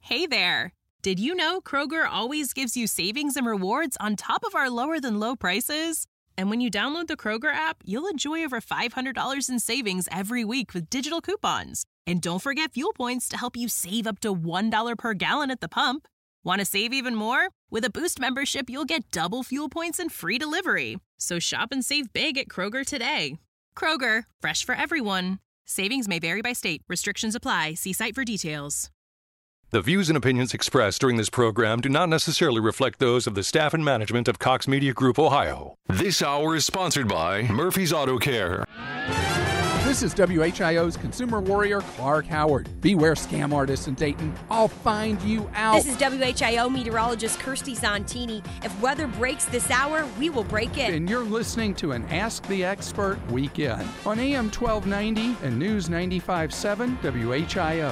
Hey there! Did you know Kroger always gives you savings and rewards on top of our lower-than-low prices? And when you download the Kroger app, you'll enjoy over $500 in savings every week with digital coupons. And don't forget fuel points to help you save up to $1 per gallon at the pump. Want to save even more? With a Boost membership, you'll get double fuel points and free delivery. So shop and save big at Kroger today. Kroger, fresh for everyone. Savings may vary by state. Restrictions apply. See site for details. The views and opinions expressed during this program do not necessarily reflect those of the staff and management of Cox Media Group, Ohio. This hour is sponsored by Murphy's Auto Care. This is WHIO's consumer warrior, Clark Howard. Beware scam artists in Dayton. I'll find you out. This is WHIO meteorologist Kirsty Zontini. If weather breaks this hour, we will break it. And you're listening to an Ask the Expert weekend on AM 1290 and News 95.7 WHIO.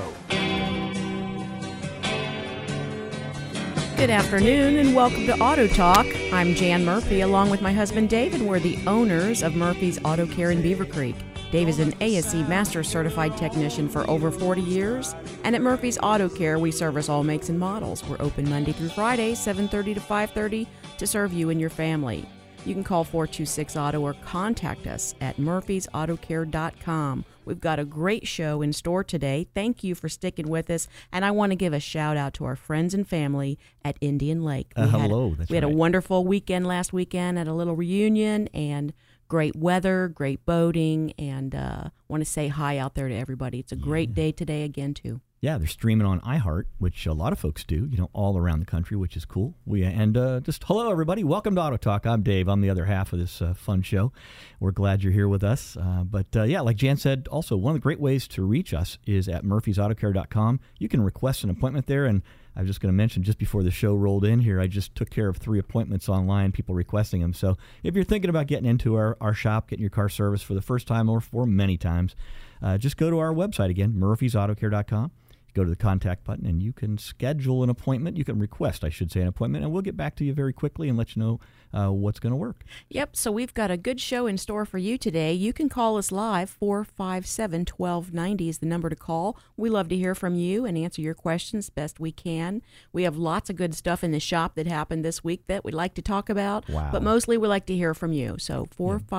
Good afternoon and welcome to Auto Talk. I'm Jan Murphy along with my husband Dave, and we're the owners of Murphy's Auto Care in Beaver Creek. Dave is an ASE Master Certified Technician for over 40 years, and at Murphy's Auto Care we service all makes and models. We're open Monday through Friday, 7:30 to 5:30 to serve you and your family. You can call 426-AUTO or contact us at murphysautocare.com. We've got a great show in store today. Thank you for sticking with us. And I want to give a shout out to our friends and family at Indian Lake. Hello. We had a wonderful weekend last weekend at a little reunion, and great weather, great boating, and want to say hi out there to everybody. It's a great day today again, too. Yeah, they're streaming on iHeart, which a lot of folks do, all around the country, which is cool. Just hello, everybody. Welcome to Auto Talk. I'm Dave. I'm the other half of this fun show. We're glad you're here with us. Like Jan said, also one of the great ways to reach us is at murphysautocare.com. You can request an appointment there, and I was just going to mention, just before the show rolled in here, I just took care of 3 appointments online, people requesting them. So if you're thinking about getting into our shop, getting your car serviced for the first time or for many times, just go to our website again, murphysautocare.com. Go to the contact button and you can schedule an appointment. You can request, I should say, an appointment, and we'll get back to you very quickly and let you know what's going to work. Yep, so we've got a good show in store for you today. You can call us live. 457-1290 is the number to call. We love to hear from you and answer your questions best we can. We have lots of good stuff in the shop that happened this week that we'd like to talk about, but mostly we like to hear from you. So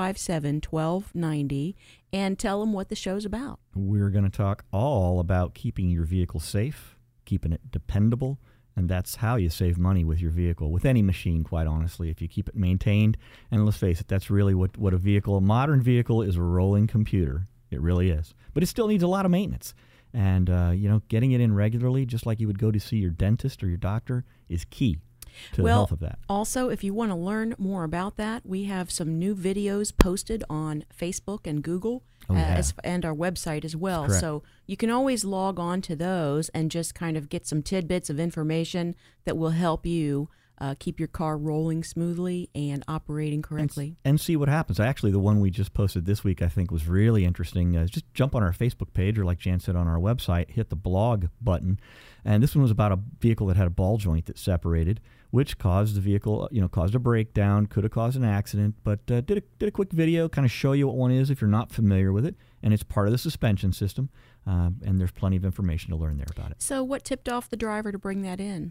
457-1290. And tell them what the show's about. We're going to talk all about keeping your vehicle safe, keeping it dependable, and that's how you save money with your vehicle, with any machine, quite honestly, if you keep it maintained. And let's face it, that's really what a modern vehicle is, a rolling computer. It really is. But it still needs a lot of maintenance. And, getting it in regularly, just like you would go to see your dentist or your doctor, is key to the health of that. Also, if you want to learn more about that, we have some new videos posted on Facebook and Google and our website as well. So you can always log on to those and just kind of get some tidbits of information that will help you keep your car rolling smoothly and operating correctly. And see what happens. Actually, the one we just posted this week I think was really interesting. Just jump on our Facebook page, or like Jan said, on our website, hit the blog button. And this one was about a vehicle that had a ball joint that separated, which caused the vehicle, caused a breakdown, could have caused an accident, but did a quick video, kind of show you what one is if you're not familiar with it. And it's part of the suspension system, and there's plenty of information to learn there about it. So what tipped off the driver to bring that in?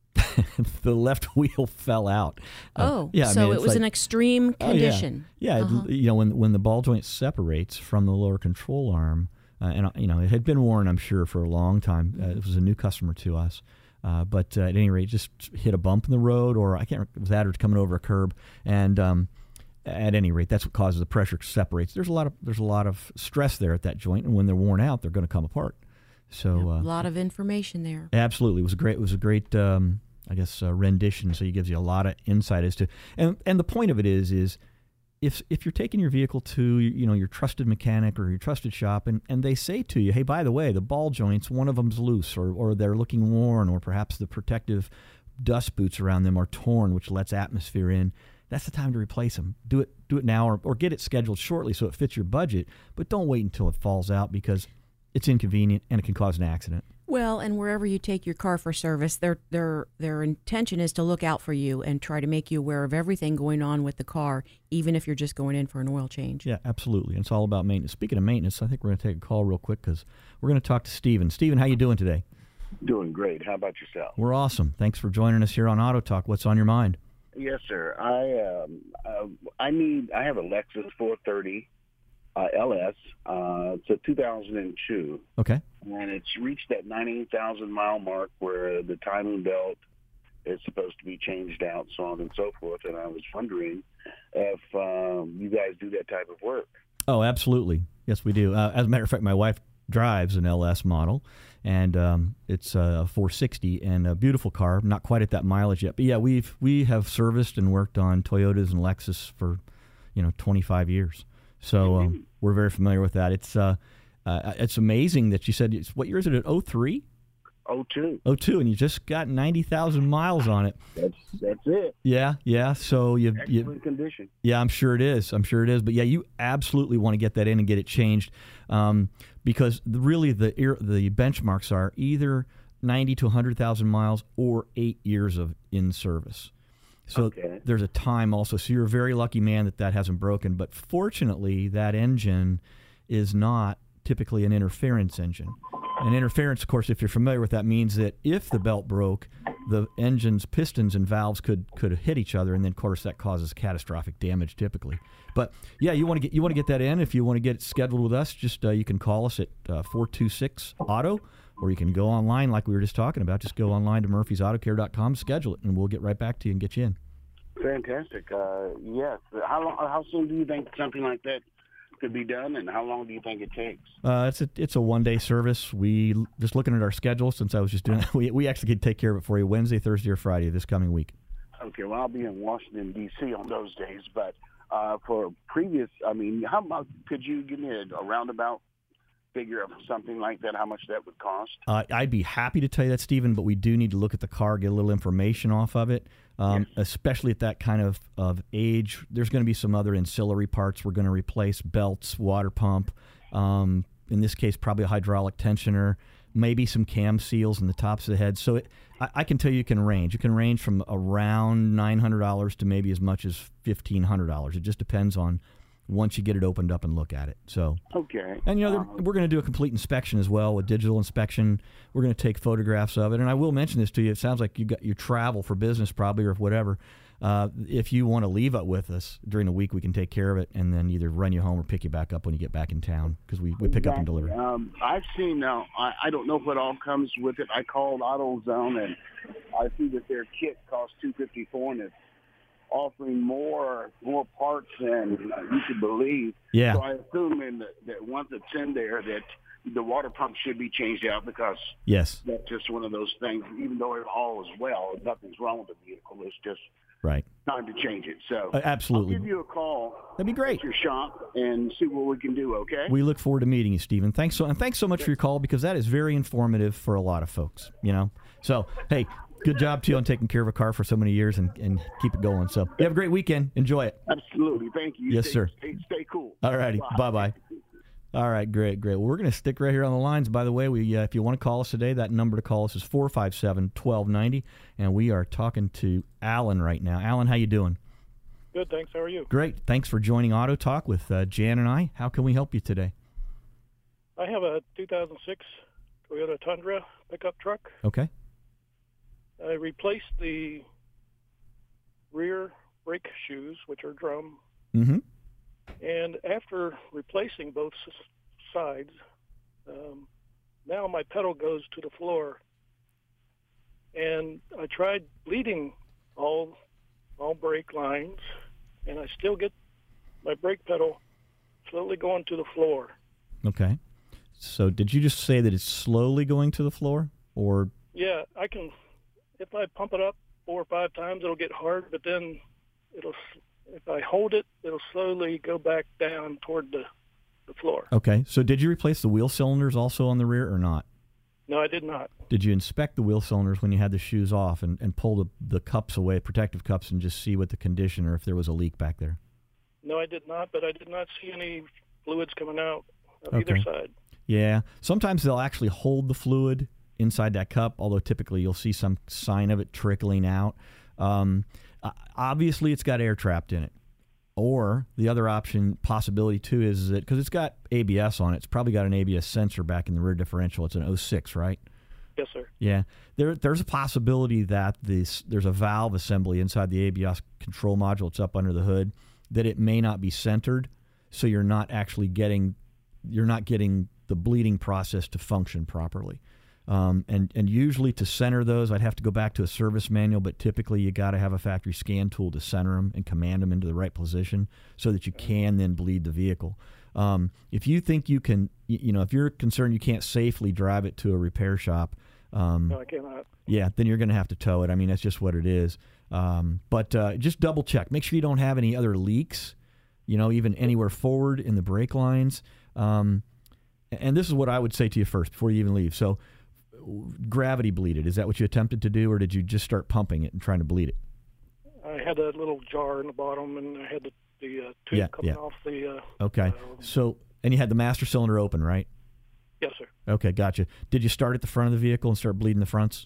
The left wheel fell out. It was an extreme condition. When the ball joint separates from the lower control arm, it had been worn, I'm sure, for a long time. It was a new customer to us. But at any rate, just hit a bump in the road, or I can't remember, was that or coming over a curb. And at any rate, that's what causes the pressure to separate. There's a lot of stress there at that joint, and when they're worn out, they're going to come apart. So a lot of information there. Absolutely, it was a great rendition. So it gives you a lot of insight as to, and the point of it is if you're taking your vehicle to your trusted mechanic or your trusted shop, and they say to you, hey, by the way, the ball joints, one of them's loose, or they're looking worn, or perhaps the protective dust boots around them are torn, which lets atmosphere in, that's the time to replace them. Do it now, or get it scheduled shortly so it fits your budget, but don't wait until it falls out, because it's inconvenient and it can cause an accident. Well, and wherever you take your car for service, their intention is to look out for you and try to make you aware of everything going on with the car, even if you're just going in for an oil change. Yeah, absolutely. And it's all about maintenance. Speaking of maintenance, I think we're going to take a call real quick because we're going to talk to Steven. Steven, how you doing today? Doing great. How about yourself? We're awesome. Thanks for joining us here on Auto Talk. What's on your mind? Yes, sir. I have a Lexus 430 LS. It's a 2002. Okay. And it's reached that 98,000-mile mark where the timing belt is supposed to be changed out, so on and so forth. And I was wondering if you guys do that type of work. Oh, absolutely. Yes, we do. As a matter of fact, my wife drives an LS model, and it's a 460 and a beautiful car. Not quite at that mileage yet, but yeah, we have serviced and worked on Toyotas and Lexus for 25 years. So we're very familiar with that. It's amazing that you said what year is it? At 03? 02, and you just got 90,000 miles on it. That's it. Yeah. So excellent condition. Yeah, I'm sure it is. But yeah, you absolutely want to get that in and get it changed, because really the benchmarks are either 90 to 100,000 miles or 8 years of in service. So there's a time also. So you're a very lucky man that hasn't broken. But fortunately, that engine is not typically an interference engine. And interference, of course, if you're familiar with that, means that if the belt broke, the engine's pistons and valves could hit each other, and then, of course, that causes catastrophic damage typically. But yeah, you want to get that in. If you want to get it scheduled with us, just you can call us at 426-AUTO, or you can go online like we were just talking about. Just go online to murphysautocare.com, schedule it, and we'll get right back to you and get you in. Fantastic. Yes. How soon do you think something like that could be done, and how long do you think it takes? It's a one-day service. We just looking at our schedule, since I was just doing that, we actually could take care of it for you Wednesday, Thursday, or Friday this coming week. Okay, well, I'll be in Washington, D.C. on those days, but for previous, how much could you give me a roundabout figure of something like that, how much that would cost? I'd be happy to tell you that, Stephen, but we do need to look at the car, get a little information off of it. Yes. Especially at that kind of age. There's going to be some other ancillary parts. We're going to replace belts, water pump, in this case probably a hydraulic tensioner, maybe some cam seals in the tops of the head. So I can tell you can range. It can range from around $900 to maybe as much as $1,500. It just depends on once you get it opened up and look at it. So okay. And we're going to do a complete inspection as well, a digital inspection. We're going to take photographs of it. And I will mention this to you. It sounds like you got your travel for business probably, or whatever. If you want to leave it with us during the week, we can take care of it and then either run you home or pick you back up when you get back in town, because we pick up and deliver. I've seen now, I don't know what all comes with it. I called AutoZone, and I see that their kit costs $254, and it's offering more parts than you could believe. Yeah. So I assume that once it's in there, that the water pump should be changed out, because yes, that's just one of those things. Even though it all is well, nothing's wrong with the vehicle. It's just right time to change it. So absolutely, I'll give you a call. That'd be great. At your shop and see what we can do. Okay. We look forward to meeting you, Stephen. Thanks so much for your call, because that is very informative for a lot of folks. So hey. Good job, too, on taking care of a car for so many years and keep it going. So you have a great weekend. Enjoy it. Absolutely. Thank you. Yes, sir. Stay cool. All righty. Bye-bye. All right, great. Well, we're going to stick right here on the lines. By the way, if you want to call us today, that number to call us is 457-1290, and we are talking to Alan right now. Alan, how you doing? Good, thanks. How are you? Great. Thanks for joining Auto Talk with Jan and I. How can we help you today? I have a 2006 Toyota Tundra pickup truck. Okay. I replaced the rear brake shoes, which are drum. Mm-hmm. And after replacing both sides, now my pedal goes to the floor. And I tried bleeding all brake lines, and I still get my brake pedal slowly going to the floor. Okay. So did you just say that it's slowly going to the floor, or? Yeah, I can. If I pump it up 4 or 5 times, it'll get hard, but then if I hold it, it'll slowly go back down toward the floor. Okay. So did you replace the wheel cylinders also on the rear or not? No, I did not. Did you inspect the wheel cylinders when you had the shoes off and pull the cups away, protective cups, and just see what the condition, or if there was a leak back there? No, I did not, but I did not see any fluids coming out of either side. Yeah. Sometimes they'll actually hold the fluid inside that cup, although typically you'll see some sign of it trickling out. Obviously, it's got air trapped in it. Or the other possibility too, is that because it's got ABS on it, it's probably got an ABS sensor back in the rear differential. It's an 06, right? Yes, sir. Yeah, there's a possibility that there's a valve assembly inside the ABS control module. It's up under the hood, that it may not be centered, so you're not getting the bleeding process to function properly. And usually to center those, I'd have to go back to a service manual, but typically you got to have a factory scan tool to center them and command them into the right position so that you can then bleed the vehicle. If you think you can, if you're concerned you can't safely drive it to a repair shop, No, I cannot. yeah, then you're going to have to tow it. I mean, that's just what it is. But just double check. Make sure you don't have any other leaks, even anywhere forward in the brake lines. And this is what I would say to you first before you even leave. So gravity bleed it. Is that what you attempted to do, or did you just start pumping it and trying to bleed it? I had a little jar in the bottom, and I had the tube coming off the... okay. And you had the master cylinder open, right? Yes, sir. Okay, gotcha. Did you start at the front of the vehicle and start bleeding the fronts?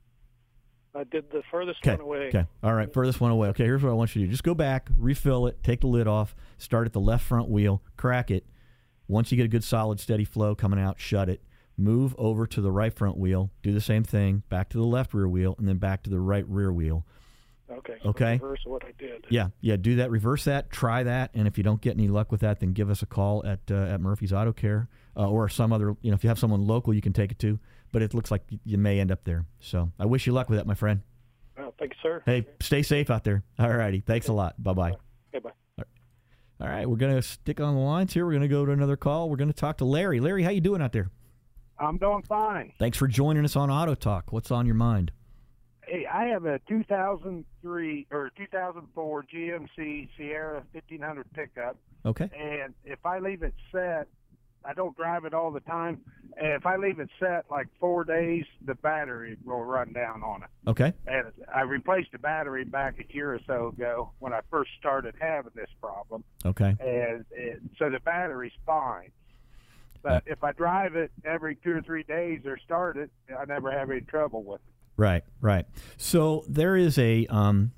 I did the furthest one away. Okay. All right, furthest one away. Okay, here's what I want you to do. Just go back, refill it, take the lid off, start at the left front wheel, crack it. Once you get a good solid steady flow coming out, shut it. Move over to the right front wheel, do the same thing, back to the left rear wheel, and then back to the right rear wheel. Okay. Okay. Reverse of what I did. Yeah, do that. Reverse that. Try that. And if you don't get any luck with that, then give us a call at Murphy's Auto Care or some other. If you have someone local, you can take it to. But it looks like you may end up there. So I wish you luck with that, my friend. Well, thank you, sir. Hey, stay safe out there. All righty. Thanks a lot. Bye-bye. Okay, bye. All right, we're going to stick on the lines here. We're going to go to another call. We're going to talk to Larry. Larry, how you doing out there? I'm doing fine. Thanks for joining us on Auto Talk. What's on your mind? Hey, I have a 2003 or 2004 GMC Sierra 1500 pickup. Okay. And if I leave it set, I don't drive it all the time. And if I leave it set like 4 days, the battery will run down on it. Okay. And I replaced the battery back a year or so ago when I first started having this problem. Okay. And so the battery's fine. But if I drive it every 2 or 3 days or start it, I never have any trouble with it. Right. So there is a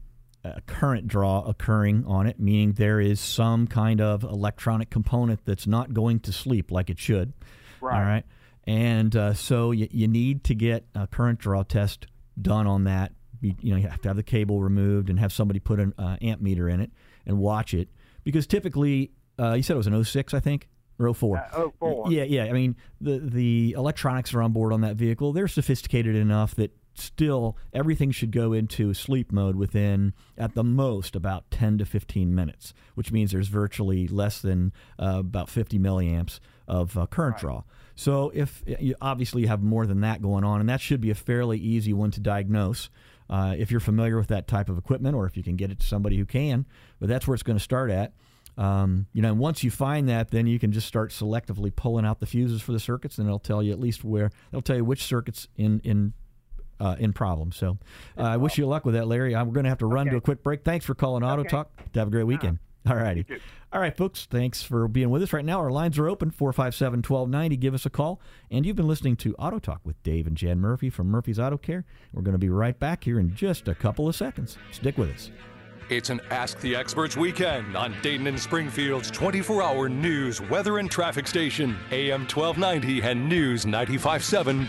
current draw occurring on it, meaning there is some kind of electronic component that's not going to sleep like it should. Right. All right. And so you need to get a current draw test done on that. You have to have the cable removed and have somebody put an amp meter in it and watch it. Because typically, you said it was an 06, I think? Or 04? 04. Yeah. I mean, the electronics are on board on that vehicle. They're sophisticated enough that still everything should go into sleep mode within, at the most, about 10 to 15 minutes, which means there's virtually less than about 50 milliamps of current draw. So if you obviously have more than that going on, and that should be a fairly easy one to diagnose if you're familiar with that type of equipment or if you can get it to somebody who can, but that's where it's going to start at. And once you find that, then you can just start selectively pulling out the fuses for the circuits, and it'll tell you at least it'll tell you which circuits in problem. So I wish you luck with that, Larry. We're going to have to run to a quick break. Thanks for calling Auto Talk. Have a great weekend. All righty. All right, folks, thanks for being with us right now. Our lines are open, 457-1290. Give us a call. And you've been listening to Auto Talk with Dave and Jan Murphy from Murphy's Auto Care. We're going to be right back here in just a couple of seconds. Stick with us. It's an Ask the Experts weekend on Dayton and Springfield's 24-hour news, weather, and traffic station, AM 1290 and News 95.7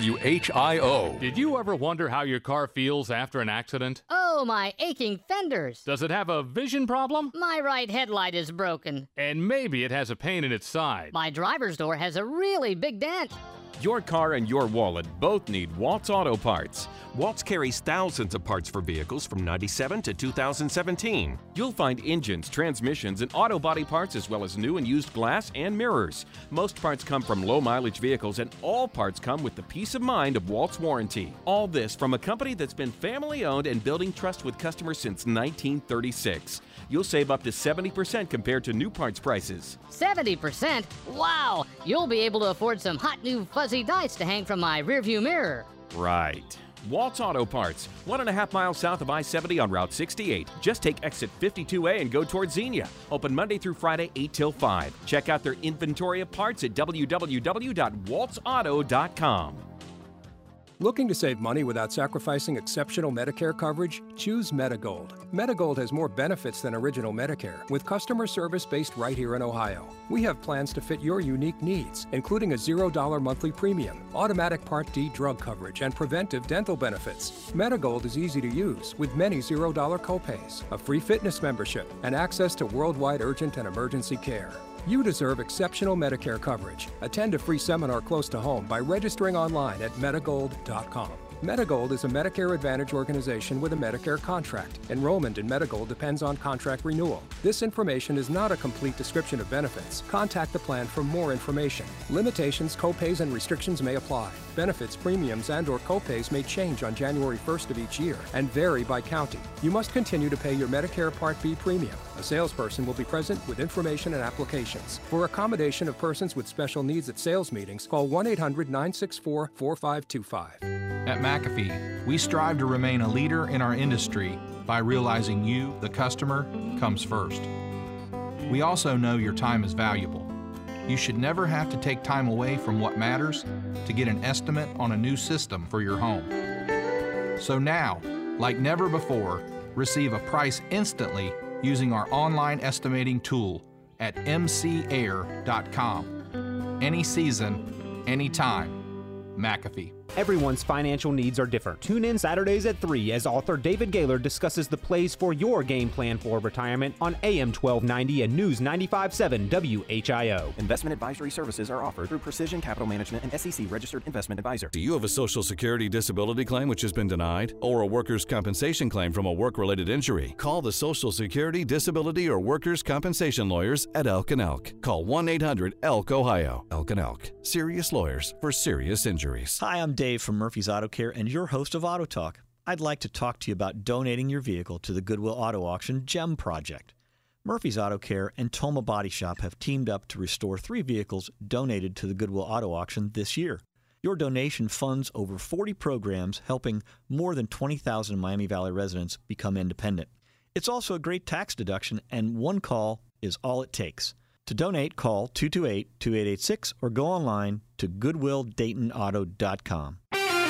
WHIO. Did you ever wonder how your car feels after an accident? Oh, my aching fenders. Does it have a vision problem? My right headlight is broken. And maybe it has a pain in its side. My driver's door has a really big dent. Your car and your wallet both need Waltz Auto Parts. Waltz carries thousands of parts for vehicles from 97 to 2017. You'll find engines, transmissions, and auto body parts as well as new and used glass and mirrors. Most parts come from low-mileage vehicles, and all parts come with the peace of mind of Waltz warranty. All this from a company that's been family-owned and building trust with customers since 1936. You'll save up to 70% compared to new parts prices. 70%? Wow! You'll be able to afford some hot new fuzzy dice to hang from my rearview mirror. Right. Waltz Auto Parts, 1.5 miles south of I-70 on Route 68. Just take exit 52A and go towards Xenia. Open Monday through Friday, 8 till 5. Check out their inventory of parts at www.waltzauto.com. Looking to save money without sacrificing exceptional Medicare coverage? Choose Medigold. Medigold has more benefits than Original Medicare, with customer service based right here in Ohio. We have plans to fit your unique needs, including a $0 monthly premium, automatic Part D drug coverage, and preventive dental benefits. Medigold is easy to use, with many $0 copays, a free fitness membership, and access to worldwide urgent and emergency care. You deserve exceptional Medicare coverage. Attend a free seminar close to home by registering online at Medigold.com. Medigold is a Medicare Advantage organization with a Medicare contract. Enrollment in Medigold depends on contract renewal. This information is not a complete description of benefits. Contact the plan for more information. Limitations, copays, and restrictions may apply. Benefits, premiums, and/or copays may change on January 1st of each year and vary by county. You must continue to pay your Medicare Part B premium. A salesperson will be present with information and applications. For accommodation of persons with special needs at sales meetings, call 1-800-964-4525. At McAfee, we strive to remain a leader in our industry by realizing you, the customer, comes first. We also know your time is valuable. You should never have to take time away from what matters to get an estimate on a new system for your home. So now, like never before, receive a price instantly using our online estimating tool at mcair.com. Any season, anytime. McAfee. Everyone's financial needs are different. Tune in Saturdays at 3 as author David Gaylor discusses the plays for your game plan for retirement on AM 1290 and News 95.7 WHIO. Investment advisory services are offered through Precision Capital Management and SEC Registered Investment Advisor. Do you have a Social Security disability claim which has been denied or a workers' compensation claim from a work-related injury? Call the Social Security, Disability, or Workers' Compensation Lawyers at Elk & Elk. Call 1-800-ELK-OHIO. Elk & Elk. Serious lawyers for serious injuries. Hi, I'm Dave from Murphy's Auto Care and your host of Auto Talk. I'd like to talk to you about donating your vehicle to the Goodwill Auto Auction GEM project. Murphy's Auto Care and Toma Body Shop have teamed up to restore 3 vehicles donated to the Goodwill Auto Auction this year. Your donation funds over 40 programs helping more than 20,000 Miami Valley residents become independent. It's also a great tax deduction, and one call is all it takes. To donate, call 228-2886 or go online to goodwilldaytonauto.com.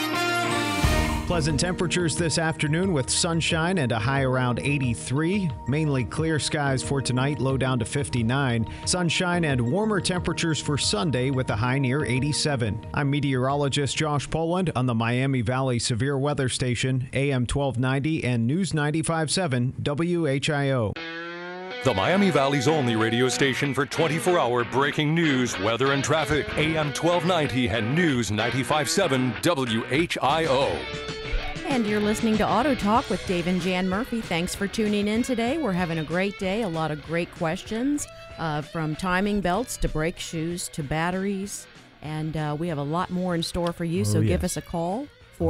Pleasant temperatures this afternoon with sunshine and a high around 83. Mainly clear skies for tonight, low down to 59. Sunshine and warmer temperatures for Sunday with a high near 87. I'm meteorologist Josh Poland on the Miami Valley Severe Weather Station, AM 1290 and News 95.7 WHIO. The Miami Valley's only radio station for 24-hour breaking news, weather, and traffic. AM 1290 and News 95.7 WHIO. And you're listening to Auto Talk with Dave and Jan Murphy. Thanks for tuning in today. We're having a great day. A lot of great questions, from timing belts to brake shoes to batteries. And we have a lot more in store for you. So give us a call,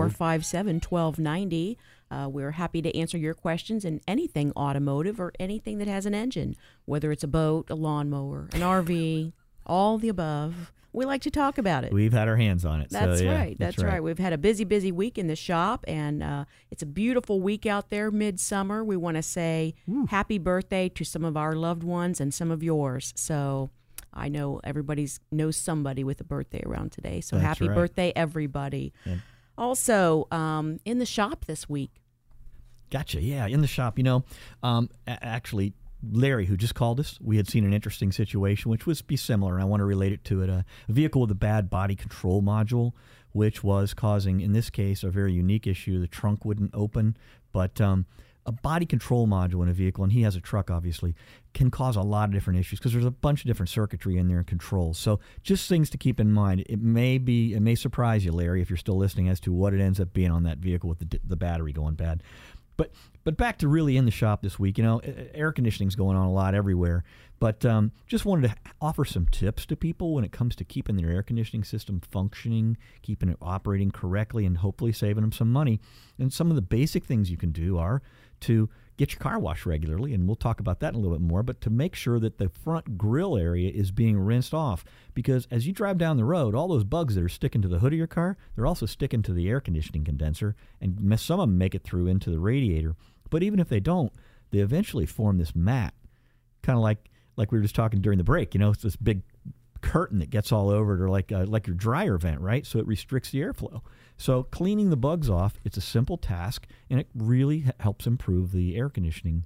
457-1290. We're happy to answer your questions in anything automotive or anything that has an engine, whether it's a boat, a lawnmower, an RV, all the above. We like to talk about it. We've had our hands on it. That's so, yeah, right. That's right. We've had a busy week in the shop, and it's a beautiful week out there, midsummer. We want to say happy birthday to some of our loved ones and some of yours. So I know everybody knows somebody with a birthday around today. So That's happy right. birthday, everybody. Yeah. Also, in the shop this week. Gotcha. Yeah, in the shop. Actually, Larry, who just called us, we had seen an interesting situation, which would be similar, and I want to relate it to it. A vehicle with a bad body control module, which was causing, in this case, a very unique issue. The trunk wouldn't open, but a body control module in a vehicle, and he has a truck, obviously, can cause a lot of different issues because there's a bunch of different circuitry in there and controls. So just things to keep in mind. It may surprise you, Larry, if you're still listening, as to what it ends up being on that vehicle with the battery going bad. But back to really in the shop this week, air conditioning's going on a lot everywhere. But just wanted to offer some tips to people when it comes to keeping their air conditioning system functioning, keeping it operating correctly, and hopefully saving them some money. And some of the basic things you can do are to get your car washed regularly, and we'll talk about that in a little bit more, but to make sure that the front grill area is being rinsed off. Because as you drive down the road, all those bugs that are sticking to the hood of your car, they're also sticking to the air conditioning condenser, and some of them make it through into the radiator. But even if they don't, they eventually form this mat, kind of like we were just talking during the break. It's this big curtain that gets all over it, or like your dryer vent, right? So it restricts the airflow. So cleaning the bugs off, it's a simple task, and it really helps improve the air conditioning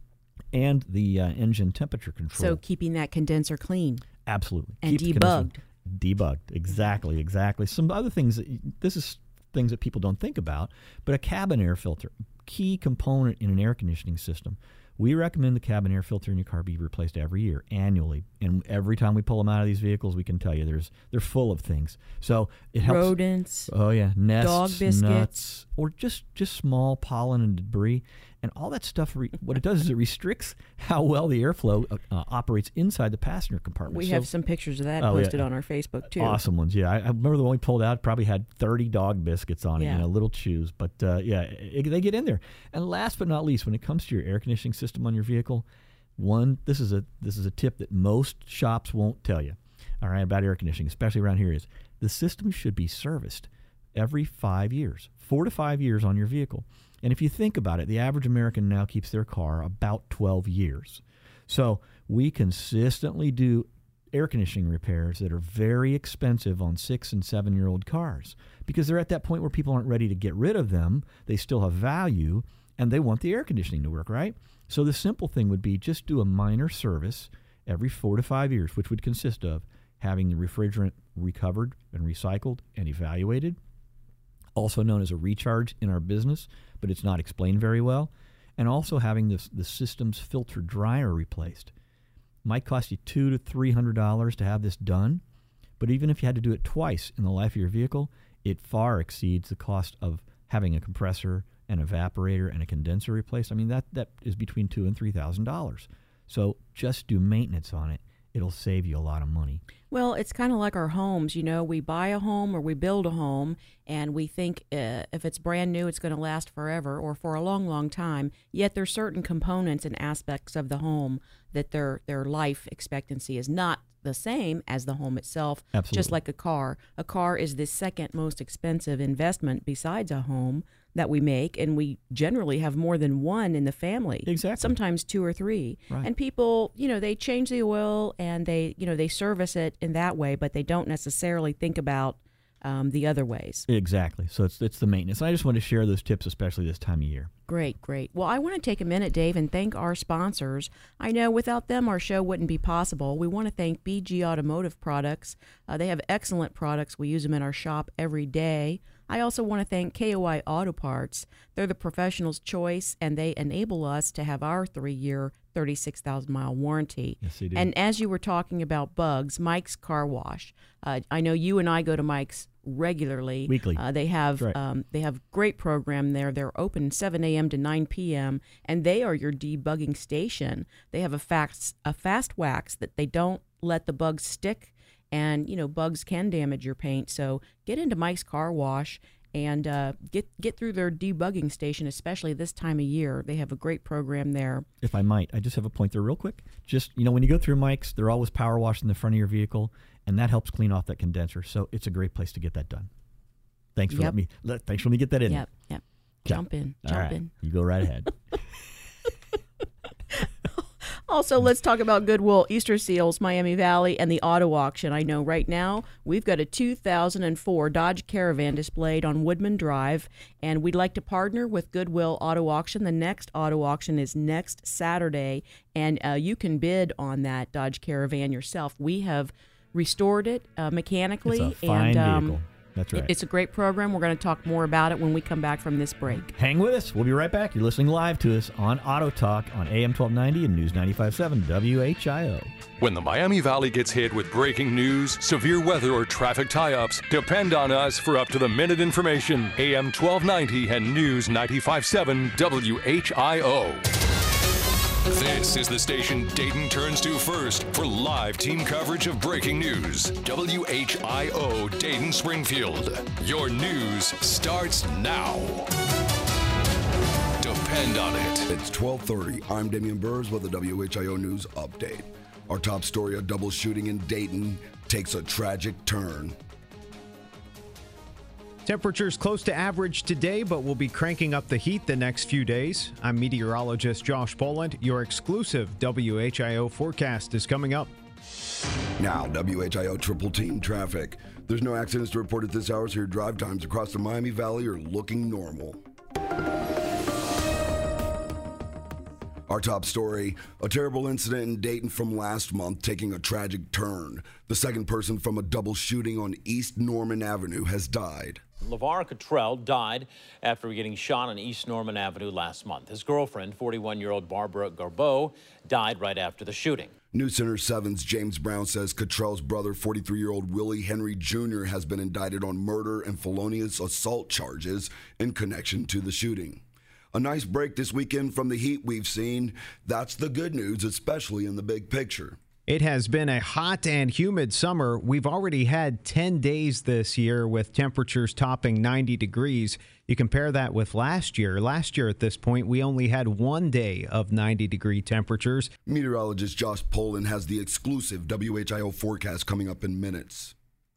and the engine temperature control. So keeping that condenser clean. Absolutely. And debugged. Debugged. Exactly. Some other things, this is things that people don't think about, but a cabin air filter, key component in an air conditioning system. We recommend the cabin air filter in your car be replaced every year, annually. And every time we pull them out of these vehicles, we can tell you they're full of things. So it helps. Rodents. Oh, yeah. Nests, dog biscuits. nuts, or just small pollen and debris. And all that stuff, what it does is it restricts how well the airflow operates inside the passenger compartment. We have some pictures of that posted on our Facebook, too. Awesome ones, yeah. I remember the one we pulled out probably had 30 dog biscuits on it, little chews. But, they get in there. And last but not least, when it comes to your air conditioning system on your vehicle, this is a tip that most shops won't tell you, all right, about air conditioning, especially around here, is the system should be serviced every 5 years, 4 to 5 years on your vehicle. And if you think about it, the average American now keeps their car about 12 years. So we consistently do air conditioning repairs that are very expensive on 6- and 7-year-old cars because they're at that point where people aren't ready to get rid of them. They still have value, and they want the air conditioning to work, right? So the simple thing would be just do a minor service every 4 to 5 years, which would consist of having the refrigerant recovered and recycled and evaluated, also known as a recharge in our business, but it's not explained very well, and also having the system's filter dryer replaced. Might cost you $200 to $300 to have this done, but even if you had to do it twice in the life of your vehicle, it far exceeds the cost of having a compressor, an evaporator, and a condenser replaced. I mean, that is between $2,000 and $3,000. So just do maintenance on it. It'll save you a lot of money. Well, it's kind of like our homes. We buy a home or we build a home, and we think if it's brand new, it's going to last forever or for a long, long time. Yet there's certain components and aspects of the home that their life expectancy is not the same as the home itself. Absolutely. Just like a car. A car is the second most expensive investment besides a home that we make, and we generally have more than one in the family. Exactly. Sometimes 2 or 3. Right. And people, they change the oil and they service it in that way, but they don't necessarily think about the other ways. Exactly. So it's the maintenance. I just want to share those tips, especially this time of year. Great. Well, I want to take a minute, Dave, and thank our sponsors. I know without them, our show wouldn't be possible. We want to thank BG Automotive Products. They have excellent products. We use them in our shop every day. I also want to thank KOI Auto Parts. They're the professional's choice, and they enable us to have our 3-year, 36,000-mile warranty. Yes, they do. And as you were talking about bugs, Mike's Car Wash. I know you and I go to Mike's regularly. Weekly. They have right. They have great program there. They're open 7 a.m. to 9 p.m., and they are your debugging station. They have a fast wax that they don't let the bugs stick. And, bugs can damage your paint. So get into Mike's Car Wash and get through their debugging station, especially this time of year. They have a great program there. If I might, I just have a point there real quick. Just, when you go through Mike's, they're always power washing the front of your vehicle, and that helps clean off that condenser. So it's a great place to get that done. Thanks for letting me get that in. Yep. Jump in. You go right ahead. Also, let's talk about Goodwill, Easter Seals, Miami Valley, and the auto auction. I know right now we've got a 2004 Dodge Caravan displayed on Woodman Drive, and we'd like to partner with Goodwill Auto Auction. The next auto auction is next Saturday, and you can bid on that Dodge Caravan yourself. We have restored it mechanically. It's a fine vehicle. That's right. It's a great program. We're going to talk more about it when we come back from this break. Hang with us. We'll be right back. You're listening live to us on Auto Talk on AM 1290 and News 95.7 WHIO. When the Miami Valley gets hit with breaking news, severe weather, or traffic tie-ups, depend on us for up-to-the-minute information. AM 1290 and News 95.7 WHIO. This is the station Dayton turns to first for live team coverage of breaking news. WHIO Dayton Springfield. Your news starts now. Depend on it. It's 12:30. I'm Damian Burrs with the WHIO News Update. Our top story, a double shooting in Dayton takes a tragic turn. Temperatures close to average today, but we'll be cranking up the heat the next few days. I'm meteorologist Josh Poland. Your exclusive WHIO forecast is coming up. Now, WHIO Triple Team traffic. There's no accidents to report at this hour, so your drive times across the Miami Valley are looking normal. Our top story, a terrible incident in Dayton from last month taking a tragic turn. The second person from a double shooting on East Norman Avenue has died. LeVar Cottrell died after getting shot on East Norman Avenue last month. His girlfriend, 41-year-old Barbara Garbeau, died right after the shooting. News Center 7's James Brown says Cottrell's brother, 43-year-old Willie Henry Jr., has been indicted on murder and felonious assault charges in connection to the shooting. A nice break this weekend from the heat we've seen. That's the good news, especially in the big picture. It has been a hot and humid summer. We've already had 10 days this year with temperatures topping 90 degrees. You compare that with last year. Last year at this point, we only had 1 day of 90-degree temperatures. Meteorologist Josh Poland has the exclusive WHIO forecast coming up in minutes.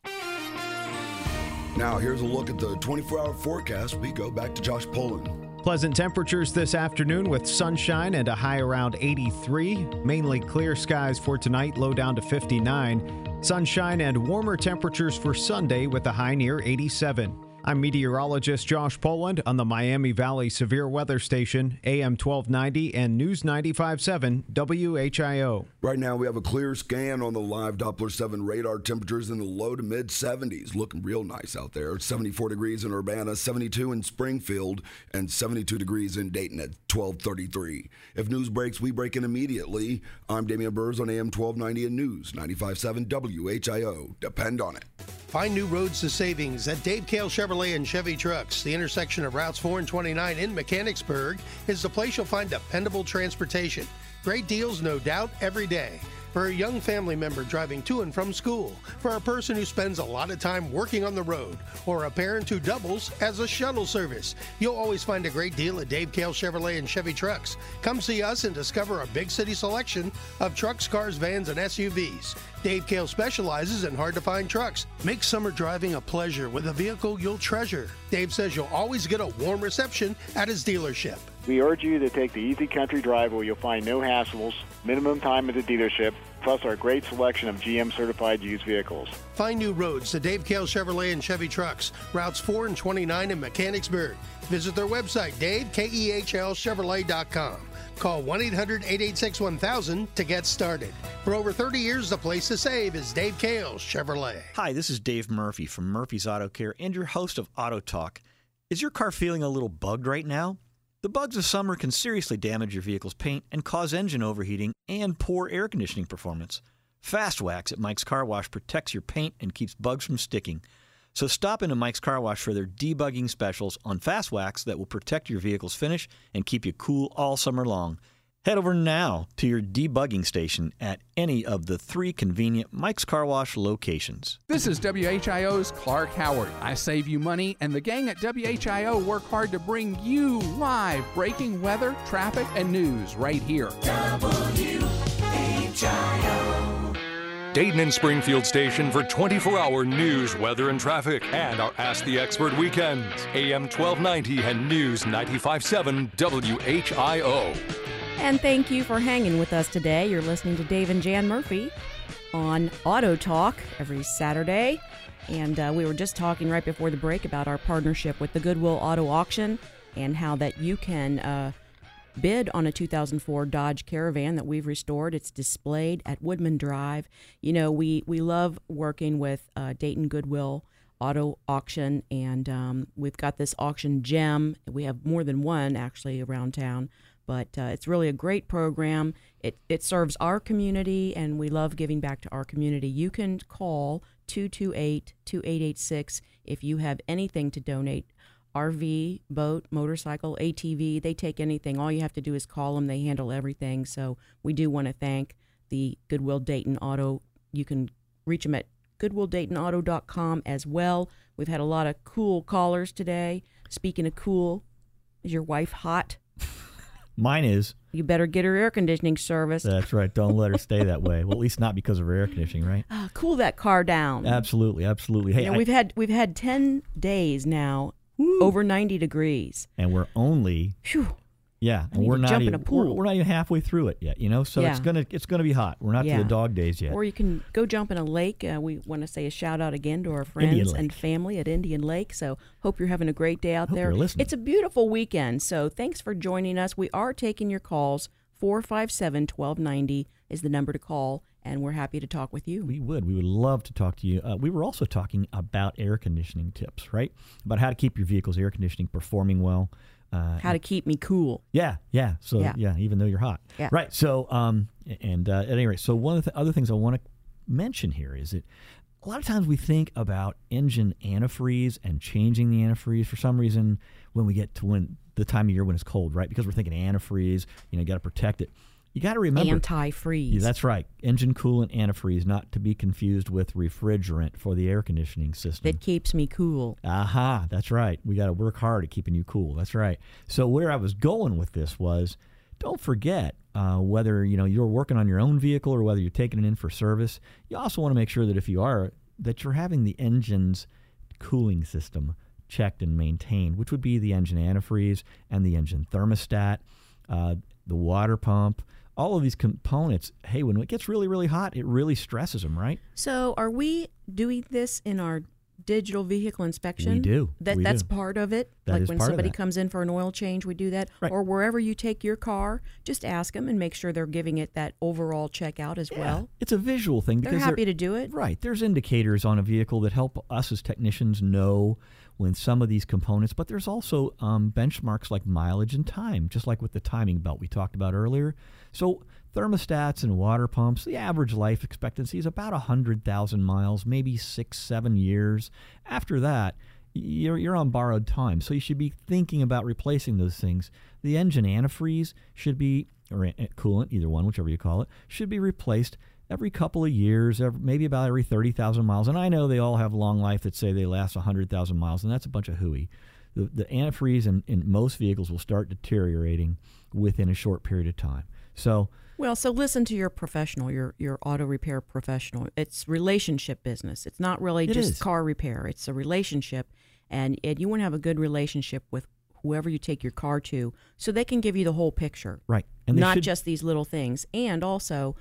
Now, here's a look at the 24-hour forecast. We go back to Josh Poland. Pleasant temperatures this afternoon with sunshine and a high around 83. Mainly clear skies for tonight, low down to 59. Sunshine and warmer temperatures for Sunday with a high near 87. I'm meteorologist Josh Poland on the Miami Valley Severe Weather Station, AM 1290 and News 95.7 WHIO. Right now we have a clear scan on the live Doppler 7 radar. Temperatures in the low to mid 70s. Looking real nice out there. 74 degrees in Urbana, 72 in Springfield, and 72 degrees in Dayton at 1233. If news breaks, we break in immediately. I'm Damian Burrs on AM 1290 and News 95.7 WHIO. Depend on it. Find new roads to savings at Dave Cale Chevrolet and Chevy Trucks. The intersection of Routes 4 and 29 in Mechanicsburg is the place you'll find dependable transportation. Great deals, no doubt, every day. For a young family member driving to and from school, for a person who spends a lot of time working on the road, or a parent who doubles as a shuttle service, you'll always find a great deal at Dave Cale Chevrolet and Chevy Trucks. Come see us and discover a big city selection of trucks, cars, vans, and SUVs. Dave Cale specializes in hard-to-find trucks. Make summer driving a pleasure with a vehicle you'll treasure. Dave says you'll always get a warm reception at his dealership. We urge you to take the easy country drive where you'll find no hassles, minimum time at the dealership, plus our great selection of GM-certified used vehicles. Find new roads to Dave Cale Chevrolet and Chevy Trucks, Routes 4 and 29 in Mechanicsburg. Visit their website, DaveKehlChevrolet.com. Call 1-800-886-1000 to get started. For over 30 years, the place to save is Dave Cale Chevrolet. Hi, this is Dave Murphy from Murphy's Auto Care and your host of Auto Talk. Is your car feeling a little bugged right now? The bugs of summer can seriously damage your vehicle's paint and cause engine overheating and poor air conditioning performance. Fast Wax at Mike's Car Wash protects your paint and keeps bugs from sticking. So stop into Mike's Car Wash for their debugging specials on Fast Wax that will protect your vehicle's finish and keep you cool all summer long. Head over now to your debugging station at any of the 3 convenient Mike's Car Wash locations. This is WHIO's Clark Howard. I save you money, and the gang at WHIO work hard to bring you live breaking weather, traffic, and news right here. WHIO. Dayton and Springfield station for 24-hour news, weather, and traffic, and our Ask the Expert weekends. AM 1290 and News 95.7 WHIO. And thank you for hanging with us today. You're listening to Dave and Jan Murphy on Auto Talk every Saturday. And we were just talking right before the break about our partnership with the Goodwill Auto Auction and how that you can bid on a 2004 Dodge Caravan that we've restored. It's displayed at Woodman Drive. You know, we love working with Dayton Goodwill Auto Auction, and we've got this auction gem. We have more than one actually around town. But it's really a great program. It serves our community, and we love giving back to our community. You can call 228-2886 if you have anything to donate. RV, boat, motorcycle, ATV, they take anything. All you have to do is call them. They handle everything. So we do want to thank the Goodwill Dayton Auto. You can reach them at goodwilldaytonauto.com as well. We've had a lot of cool callers today. Speaking of cool, is your wife hot? Mine is. You better get her air conditioning service. That's right. Don't let her stay that way. Well, at least not because of her air conditioning, right? Cool that car down. Absolutely, absolutely. Hey, you know, we've had 10 days now over 90 degrees, and we're only Yeah, I need to jump in a pool. We're not even halfway through it yet, so Yeah. it's gonna be hot. We're not to the dog days yet. Or you can go jump in a lake. We want to say a shout out again to our Indian friends Lake. and family at Indian Lake. So hope you're having a great day out Hope there. you're listening. It's a beautiful weekend. So thanks for joining us. We are taking your calls. 457-1290 is the number to call, and we're happy to talk with you. We would love to talk to you. We were also talking about air conditioning tips, right? About how to keep your vehicle's air conditioning performing well. How to keep me cool. Yeah. So even though you're hot, Yeah. right? So at any rate, so one of the other things I want to mention here is that a lot of times we think about engine antifreeze and changing the antifreeze for some reason when we get to the time of year when it's cold, right? Because we're thinking antifreeze, you got to protect it. You got to remember antifreeze. Yeah, that's right. Engine coolant antifreeze, not to be confused with refrigerant for the air conditioning system. That keeps me cool. Aha, that's right. We got to work hard at keeping you cool. That's right. So where I was going with this was, don't forget whether you're working on your own vehicle or whether you're taking it in for service. You also want to make sure that if you are, that you're having the engine's cooling system checked and maintained, which would be the engine antifreeze and the engine thermostat, the water pump. All of these components, hey, when it gets really, really hot, it really stresses them, right? So are we doing this in our digital vehicle inspection? We do. That's part of it? That is when part of somebody that. comes in for an oil change, we do that? Right. Or wherever you take your car, just ask them and make sure they're giving it that overall checkout as well. It's a visual thing. They're because happy to do it. Right. There's indicators on a vehicle that help us as technicians know when some of these components, but there's also benchmarks like mileage and time, just like with the timing belt we talked about earlier. So thermostats and water pumps, the average life expectancy is about 100,000 miles, maybe 6-7 years. After that, you're on borrowed time, so you should be thinking about replacing those things. The engine antifreeze should be, or coolant, either one, whichever you call it, should be replaced every couple of years, maybe about every 30,000 miles. And I know they all have long life that say they last 100,000 miles, and that's a bunch of hooey. The antifreeze in most vehicles will start deteriorating within a short period of time. So listen to your professional, your auto repair professional. It's relationship business. It's not really just car repair. It's a relationship, and you want to have a good relationship with whoever you take your car to, so they can give you the whole picture. Right. And not just these little things. And also,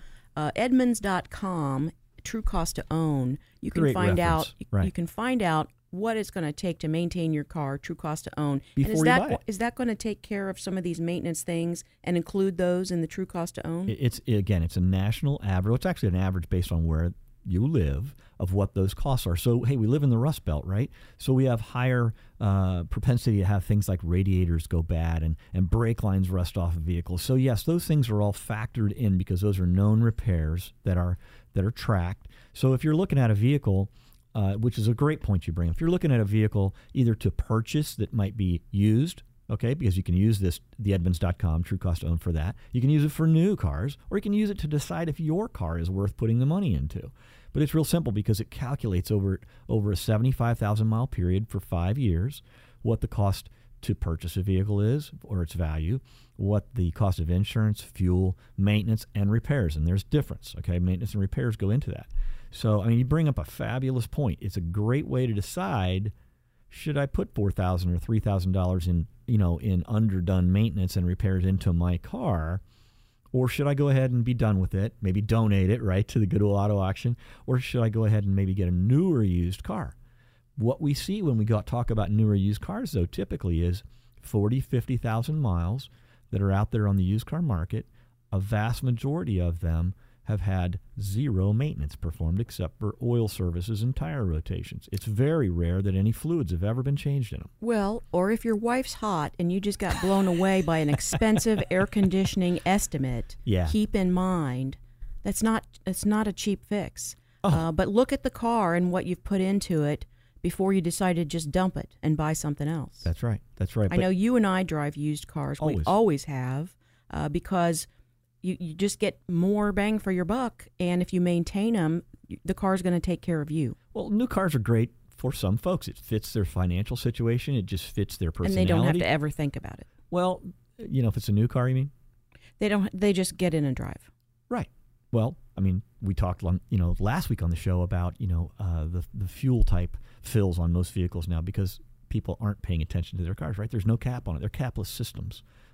Edmunds.com, true cost to own. You can Great find reference. out. Right. You can find out what it's going to take to maintain your car, true cost to own. Before and you buy it. is that going to take care of some of these maintenance things and include those in the true cost to own? It's a national average. It's actually an average based on where you live of what those costs are. So, hey, we live in the Rust Belt, right? So we have higher propensity to have things like radiators go bad and brake lines rust off of vehicles. So, yes, those things are all factored in because those are known repairs that are tracked. So if you're looking at a vehicle, which is a great point you bring, if you're looking at a vehicle either to purchase that might be used, okay, because you can use the Edmunds.com true cost to own for that. You can use it for new cars, or you can use it to decide if your car is worth putting the money into. But it's real simple because it calculates over a 75,000 mile period for 5 years what the cost to purchase a vehicle is, or its value, what the cost of insurance, fuel, maintenance, and repairs. And there's difference, okay? Maintenance and repairs go into that. So, you bring up a fabulous point. It's a great way to decide, should I put $4,000 or $3,000 in underdone maintenance and repairs into my car, or should I go ahead and be done with it, maybe donate it, right, to the Goodwill Auto Auction, or should I go ahead and maybe get a newer used car? What we see when we talk about newer used cars, though, typically is 40, 50,000 miles that are out there on the used car market. A vast majority of them have had zero maintenance performed except for oil services and tire rotations. It's very rare that any fluids have ever been changed in them. Well, or if your wife's hot and you just got blown away by an expensive air conditioning estimate, keep in mind it's not a cheap fix. But look at the car and what you've put into it before you decide to just dump it and buy something else. That's right. I know you and I drive used cars. Always. We always have, because you just get more bang for your buck, and if you maintain them, the car's going to take care of you. Well, new cars are great for some folks. It fits their financial situation. It just fits their personality. And they don't have to ever think about it. Well, if it's a new car, you mean? They don't. They just get in and drive. Right. Well, we talked last week on the show about the fuel type fills on most vehicles now because people aren't paying attention to their cars. Right. There's no cap on it. They're capless systems.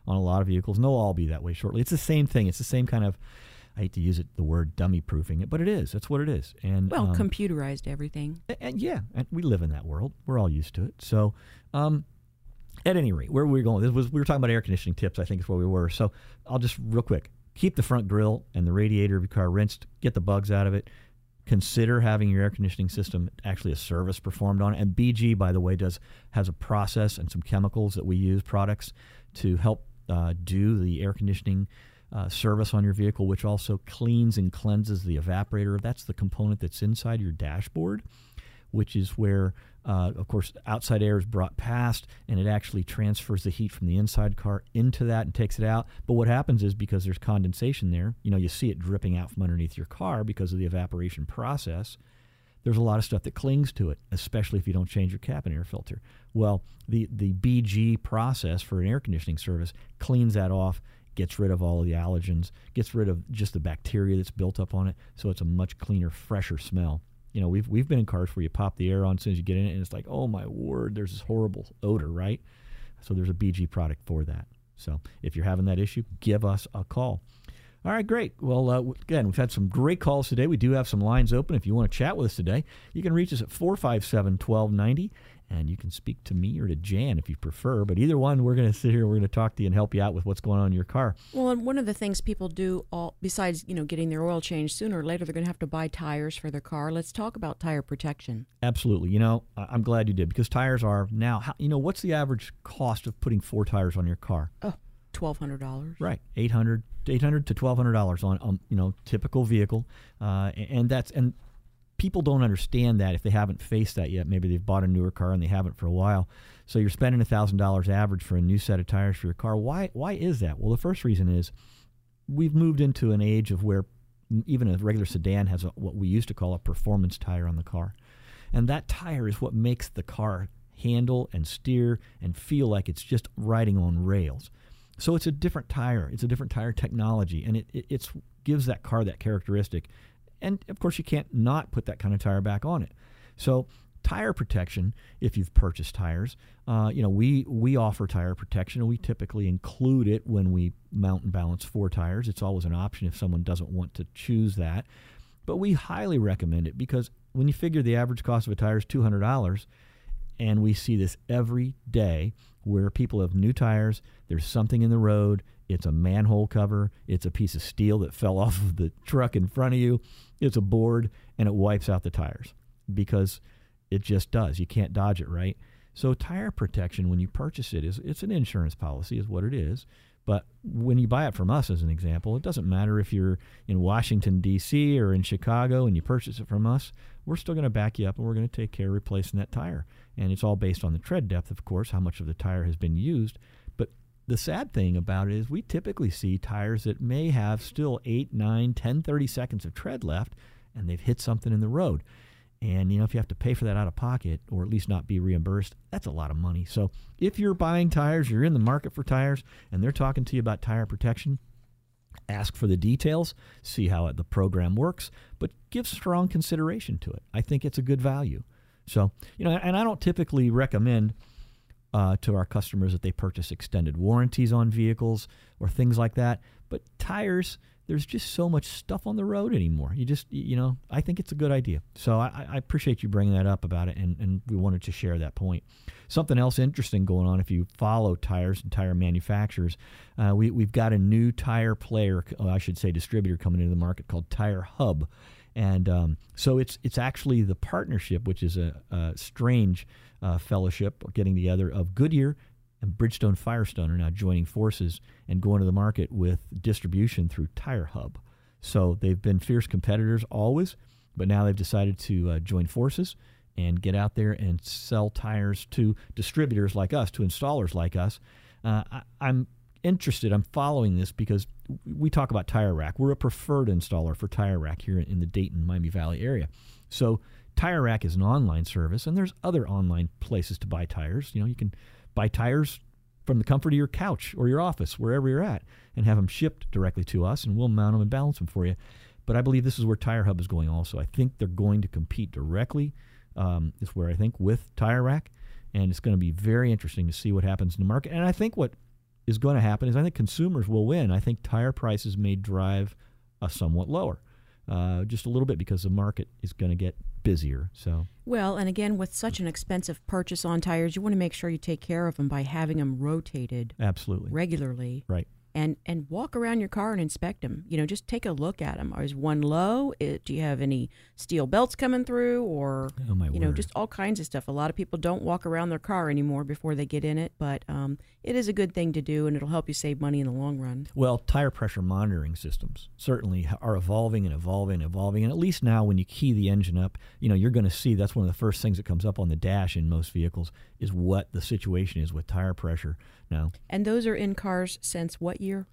on a lot of vehicles, and they'll all be that way shortly. It's the same thing. It's the same kind of, I hate to use the word dummy proofing it, but it is. That's what it is. And computerized everything. And we live in that world. We're all used to it. So, at any rate, where were we going? We were talking about air conditioning tips, I think is where we were. So I'll just real quick, keep the front grill and the radiator of your car rinsed, get the bugs out of it. Consider having your air conditioning system actually a service performed on it. And BG, by the way, has a process and some chemicals that we use, products, to help do the air conditioning service on your vehicle, which also cleans and cleanses the evaporator. That's the component that's inside your dashboard, which is where, of course, outside air is brought past, and it actually transfers the heat from the inside car into that and takes it out. But what happens is, because there's condensation there, you see it dripping out from underneath your car because of the evaporation process, there's a lot of stuff that clings to it, especially if you don't change your cabin air filter. Well, the BG process for an air conditioning service cleans that off, gets rid of all of the allergens, gets rid of just the bacteria that's built up on it, so it's a much cleaner, fresher smell. We've been in cars where you pop the air on as soon as you get in it, and it's like, oh my word, there's this horrible odor, right? So there's a BG product for that. So if you're having that issue, give us a call. All right, great. Well, again, we've had some great calls today. We do have some lines open. If you want to chat with us today, you can reach us at 457-1290, and you can speak to me or to Jan if you prefer. But either one, we're going to sit here, we're going to talk to you and help you out with what's going on in your car. Well, and one of the things people do, besides getting their oil changed, sooner or later they're going to have to buy tires for their car. Let's talk about tire protection. Absolutely. I'm glad you did, because tires are now, what's the average cost of putting 4 tires on your car? Oh, $1,200. Right, $800 to $1,200 on typical vehicle, and people don't understand that if they haven't faced that yet. Maybe they've bought a newer car and they haven't for a while. So you're spending $1,000 average for a new set of tires for your car. Why is that? Well, the first reason is we've moved into an age of where even a regular sedan has what we used to call a performance tire on the car, and that tire is what makes the car handle and steer and feel like it's just riding on rails. So it's a different tire. It's a different tire technology, and it gives that car that characteristic. And, of course, you can't not put that kind of tire back on it. So tire protection, if you've purchased tires, we offer tire protection, and we typically include it when we mount and balance 4 tires. It's always an option if someone doesn't want to choose that. But we highly recommend it, because when you figure the average cost of a tire is $200, and we see this every day where people have new tires, there's something in the road, it's a manhole cover, it's a piece of steel that fell off of the truck in front of you, it's a board, and it wipes out the tires, because it just does. You can't dodge it, right? So tire protection, when you purchase it, it's an insurance policy is what it is. But when you buy it from us, as an example, it doesn't matter if you're in Washington, D.C. or in Chicago and you purchase it from us, we're still going to back you up, and we're going to take care of replacing that tire. And it's all based on the tread depth, of course, how much of the tire has been used. But the sad thing about it is we typically see tires that may have still 8, 9, 10, 30 seconds of tread left, and they've hit something in the road. And, if you have to pay for that out of pocket, or at least not be reimbursed, that's a lot of money. So if you're buying tires, you're in the market for tires, and they're talking to you about tire protection, ask for the details, see how the program works, but give strong consideration to it. I think it's a good value. So, and I don't typically recommend to our customers that they purchase extended warranties on vehicles or things like that. But tires, there's just so much stuff on the road anymore. I think it's a good idea. So I appreciate you bringing that up about it, and we wanted to share that point. Something else interesting going on, if you follow tires and tire manufacturers, we've got a new tire player, I should say distributor, coming into the market called Tire Hub. And so it's actually the partnership, which is a strange fellowship getting together of Goodyear and Bridgestone Firestone are now joining forces and going to the market with distribution through Tire Hub. So they've been fierce competitors always, but now they've decided to join forces and get out there and sell tires to distributors like us, to installers like us. I'm interested. I'm following this because we talk about Tire Rack. We're a preferred installer for Tire Rack here in the Dayton, Miami Valley area. So Tire Rack is an online service, and there's other online places to buy tires. You can buy tires from the comfort of your couch or your office, wherever you're at, and have them shipped directly to us, and we'll mount them and balance them for you. But I believe this is where Tire Hub is going also. I think they're going to compete directly, is where I think, with Tire Rack, and it's going to be very interesting to see what happens in the market. And I think what is going to happen is I think consumers will win. I think tire prices may drive somewhat lower, just a little bit, because the market is going to get busier. So well, and again, with such an expensive purchase on tires, you want to make sure you take care of them by having them rotated absolutely regularly. Right. And walk around your car and inspect them. You know, just take a look at them. Is one low? Do you have any steel belts coming through, or just all kinds of stuff? A lot of people don't walk around their car anymore before they get in it, but it is a good thing to do, and it'll help you save money in the long run. Well, tire pressure monitoring systems certainly are evolving and evolving and evolving. And at least now, when you key the engine up, you're going to see that's one of the first things that comes up on the dash in most vehicles is what the situation is with tire pressure now. And those are in cars since what year?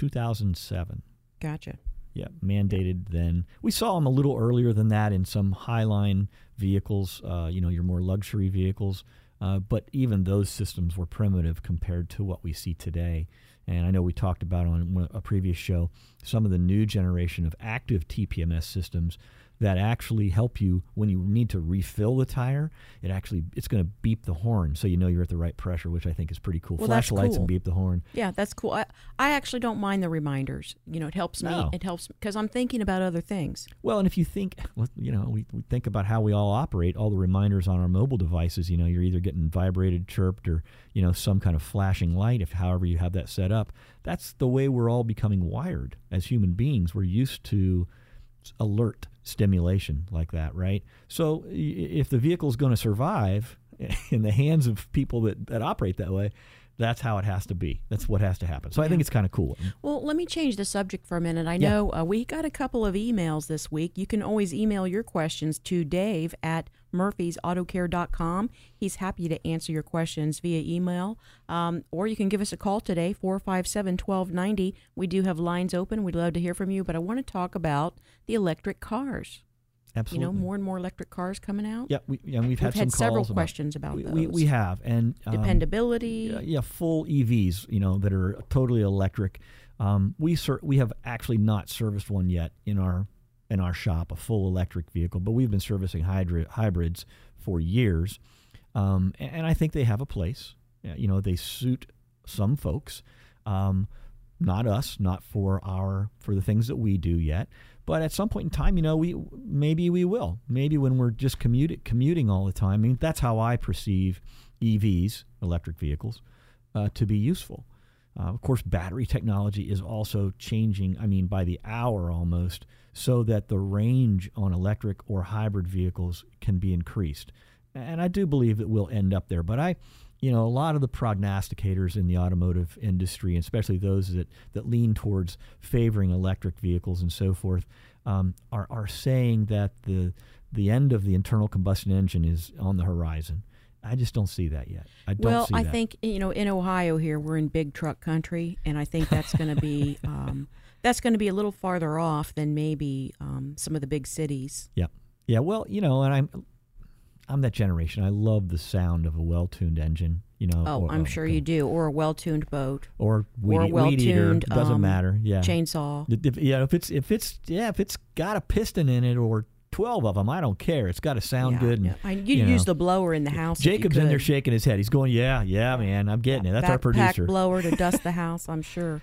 2007. Gotcha. Yeah, mandated then. We saw them a little earlier than that in some Highline vehicles, your more luxury vehicles. But even those systems were primitive compared to what we see today. And I know we talked about on a previous show some of the new generation of active TPMS systems that actually help you when you need to refill the tire. It's going to beep the horn so you know you're at the right pressure, which I think is pretty cool. Well, Flash the lights cool. and beep the horn. Yeah, that's cool. I actually don't mind the reminders. It helps me. No. It helps because I'm thinking about other things. Well, and if you think, we think about how we all operate, all the reminders on our mobile devices, you're either getting vibrated, chirped, or, some kind of flashing light, however you have that set up. That's the way we're all becoming wired as human beings. We're used to alert stimulation like that, right? So if the vehicle is going to survive in the hands of people that operate that way, that's how it has to be. That's what has to happen. So I think it's kind of cool. Well, let me change the subject for a minute. I know we got a couple of emails this week. You can always email your questions to Dave at murphysautocare.com. He's happy to answer your questions via email. Or you can give us a call today, 457-1290. We do have lines open. We'd love to hear from you. But I want to talk about the electric cars. Absolutely. More and more electric cars coming out. Yeah, we've had some several calls questions about those. We have, and dependability. Full EVs, that are totally electric. We have actually not serviced one yet in our shop, a full electric vehicle, but we've been servicing hybrids for years, and I think they have a place. They suit some folks, not us, not for the things that we do yet. But at some point in time, maybe we will. Maybe when we're just commuting all the time. I mean, that's how I perceive EVs, electric vehicles, to be useful. Of course, battery technology is also changing, by the hour almost, so that the range on electric or hybrid vehicles can be increased. And I do believe that we'll end up there. But a lot of the prognosticators in the automotive industry, especially those that lean towards favoring electric vehicles and so forth, are saying that the end of the internal combustion engine is on the horizon. I just don't see that yet. I think, in Ohio here, we're in big truck country, and I think that's going to be a little farther off than maybe some of the big cities. Yeah. Yeah, well, and I'm that generation. I love the sound of a well-tuned engine. I'm sure you do, or a well-tuned boat, or weed eater. Doesn't matter. Yeah, chainsaw. If it's got a piston in it or 12 of them, I don't care. It's got to sound good. And, you use the blower in the house. Jacob's in there shaking his head. He's going, yeah, man, I'm getting it. That's our producer. Backpack blower to dust the house, I'm sure.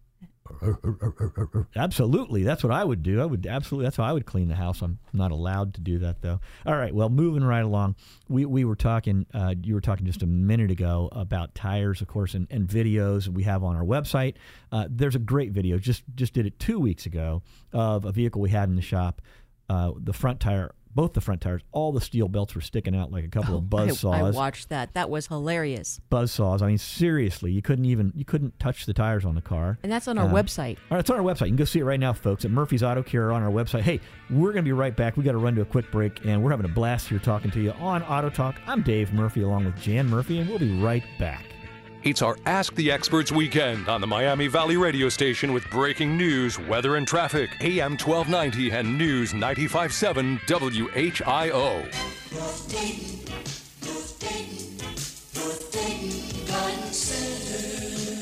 Absolutely. That's what I would do. That's how I would clean the house. I'm not allowed to do that, though. All right. Well, moving right along, we were talking, you were talking just a minute ago about tires, of course, and videos we have on our website. There's a great video, just did it 2 weeks ago, of a vehicle we had in the shop. The front tire, both the front tires, all the steel belts were sticking out like a couple of buzz saws. I watched that. That was hilarious. Buzz saws. I mean, seriously, you couldn't touch the tires on the car. And that's on our website. All right, it's on our website. You can go see it right now, folks, at Murphy's Auto Care on our website. Hey, we're going to be right back. We got to run to a quick break, and we're having a blast here talking to you on Auto Talk. I'm Dave Murphy along with Jan Murphy, and we'll be right back. It's our Ask the Experts weekend on the Miami Valley radio station with breaking news, weather, and traffic. AM 1290 and News 95.7 WHIO.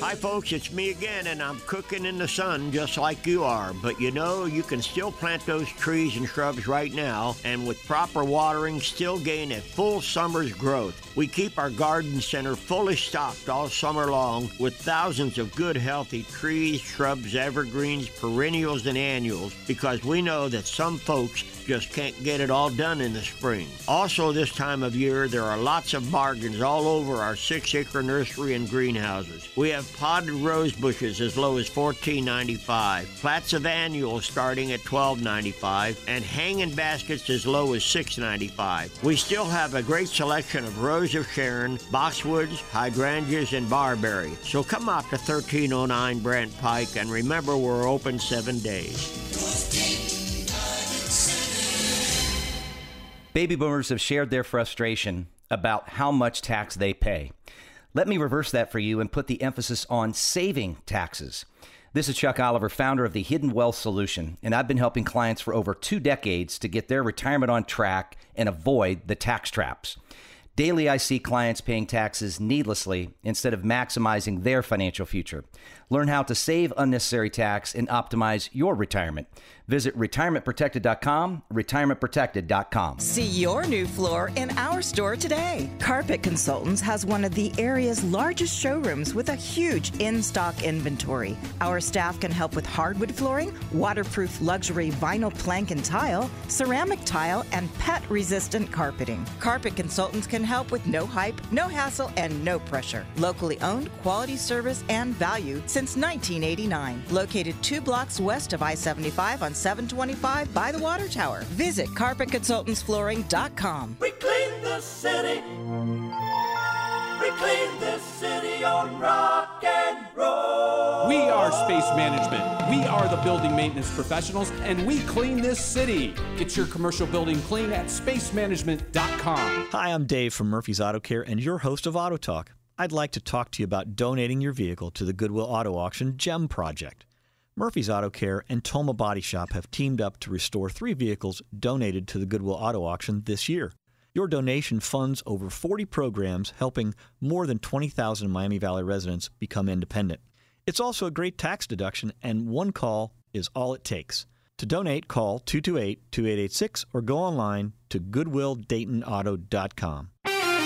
Hi, folks, it's me again, and I'm cooking in the sun just like you are. But you know, you can still plant those trees and shrubs right now, and with proper watering, still gain a full summer's growth. We keep our garden center fully stocked all summer long with thousands of good, healthy trees, shrubs, evergreens, perennials, and annuals, because we know that some folks just can't get it all done in the spring. Also, this time of year, there are lots of bargains all over our 6-acre nursery and greenhouses. We have potted rose bushes as low as $14.95, plats of annuals starting at $12.95, and hanging baskets as low as $6.95. We still have a great selection of Rose of Sharon, boxwoods, hydrangeas, and barberry. So come out to 1309 Brant Pike, and remember, we're open 7 days. Baby boomers have shared their frustration about how much tax they pay. Let me reverse that for you and put the emphasis on saving taxes. This is Chuck Oliver, founder of the Hidden Wealth Solution, and I've been helping clients for over 2 decades to get their retirement on track and avoid the tax traps. Daily, I see clients paying taxes needlessly instead of maximizing their financial future. Learn how to save unnecessary tax and optimize your retirement. Visit retirementprotected.com, retirementprotected.com. See your new floor in our store today. Carpet Consultants has one of the area's largest showrooms with a huge in-stock inventory. Our staff can help with hardwood flooring, waterproof luxury vinyl plank and tile, ceramic tile, and pet-resistant carpeting. Carpet Consultants can help with no hype, no hassle, and no pressure. Locally owned, quality service, and value since 1989. Located 2 blocks west of I-75 on 725 by the Water Tower. Visit carpetconsultantsflooring.com. We clean the city. We clean this city on rock and roll. We are Space Management. We are the building maintenance professionals, and we clean this city. Get your commercial building clean at spacemanagement.com. Hi, I'm Dave from Murphy's Auto Care and your host of Auto Talk. I'd like to talk to you about donating your vehicle to the Goodwill Auto Auction GEM project. Murphy's Auto Care and Toma Body Shop have teamed up to restore 3 vehicles donated to the Goodwill Auto Auction this year. Your donation funds over 40 programs helping more than 20,000 Miami Valley residents become independent. It's also a great tax deduction, and one call is all it takes. To donate, call 228-2886 or go online to goodwilldaytonauto.com.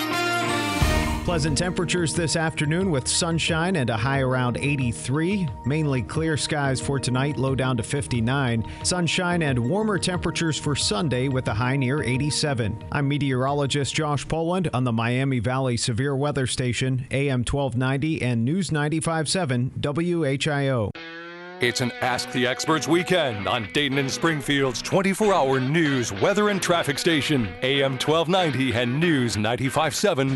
Pleasant temperatures this afternoon with sunshine and a high around 83. Mainly clear skies for tonight, low down to 59. Sunshine and warmer temperatures for Sunday with a high near 87. I'm meteorologist Josh Poland on the Miami Valley Severe Weather Station, AM 1290 and News 95.7 WHIO. It's an Ask the Experts weekend on Dayton and Springfield's 24-hour news, weather, and traffic station, AM 1290 and News 95.7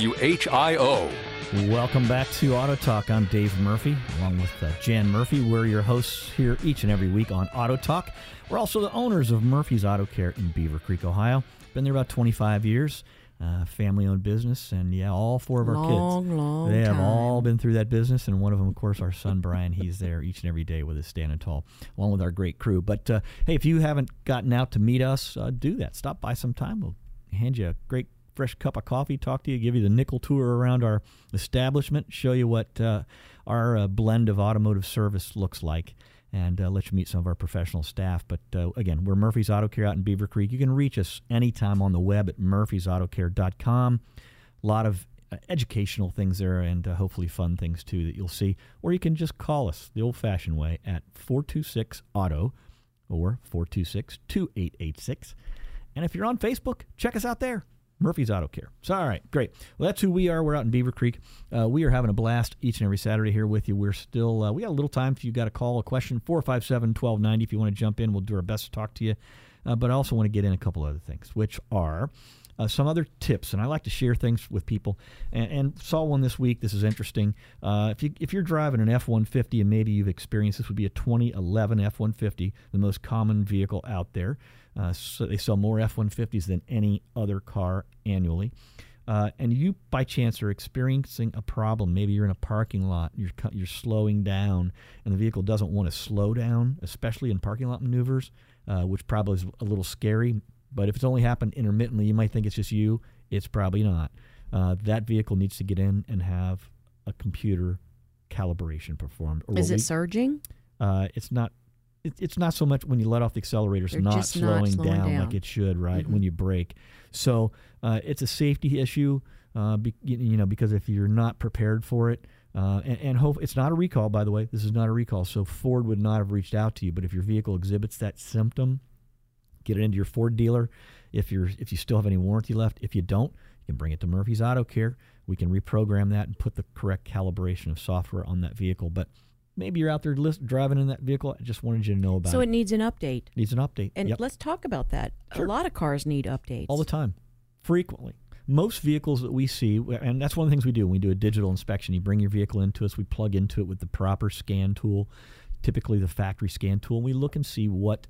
WHIO. Welcome back to Auto Talk. I'm Dave Murphy, along with Jan Murphy. We're your hosts here each and every week on Auto Talk. We're also the owners of Murphy's Auto Care in Beaver Creek, Ohio. Been there about 25 years. Family-owned business, and yeah, all 4 of our kids, they have all been through that business, and one of them, of course, our son Brian. He's there each and every day with us standing tall, along with our great crew. But hey, if you haven't gotten out to meet us, do that. Stop by sometime. We'll hand you a great fresh cup of coffee, talk to you, give you the nickel tour around our establishment, show you what our blend of automotive service looks like, and let you meet some of our professional staff. But again, we're Murphy's Auto Care out in Beaver Creek. You can reach us anytime on the web at murphysautocare.com. A lot of educational things there, and hopefully fun things too that you'll see. Or you can just call us the old-fashioned way at 426-AUTO or 426-2886. And if you're on Facebook, check us out there. Murphy's Auto Care. So, all right, great. Well, that's who we are. We're out in Beaver Creek. We are having a blast each and every Saturday here with you. We're still, we got a little time if you got a call, a question, 457-1290. If you want to jump in, we'll do our best to talk to you. But I also want to get in a couple other things, which are some other tips. And I like to share things with people. And saw one this week. This is interesting. If you're driving an F-150, and maybe you've experienced, this would be a 2011 F-150, the most common vehicle out there. So they sell more F-150s than any other car annually. And you, by chance, are experiencing a problem. Maybe you're in a parking lot, you're slowing down, and the vehicle doesn't want to slow down, especially in parking lot maneuvers, which probably is a little scary. But if it's only happened intermittently, you might think it's just you. It's probably not. That vehicle needs to get in and have a computer calibration performed. Or Is it surging? It's not. It's not so much when you let off the accelerator. It's not slowing down like it should, right? When you brake. So it's a safety issue, because if you're not prepared for it, and hope it's not a recall, by the way. This is not a recall, so Ford would not have reached out to you. But if your vehicle exhibits that symptom, get it into your Ford dealer. If you still have any warranty left, if you don't, you can bring it to Murphy's Auto Care. We can reprogram that and put the correct calibration of software on that vehicle. But maybe you're out there driving in that vehicle. I just wanted you to know about it. So it needs an update. Needs an update. And let's talk about that. Sure. A lot of cars need updates. All the time. Frequently. Most vehicles that we see, and that's one of the things we do when we do a digital inspection. You bring your vehicle into us. We plug into it with the proper scan tool, typically the factory scan tool, and we look and see what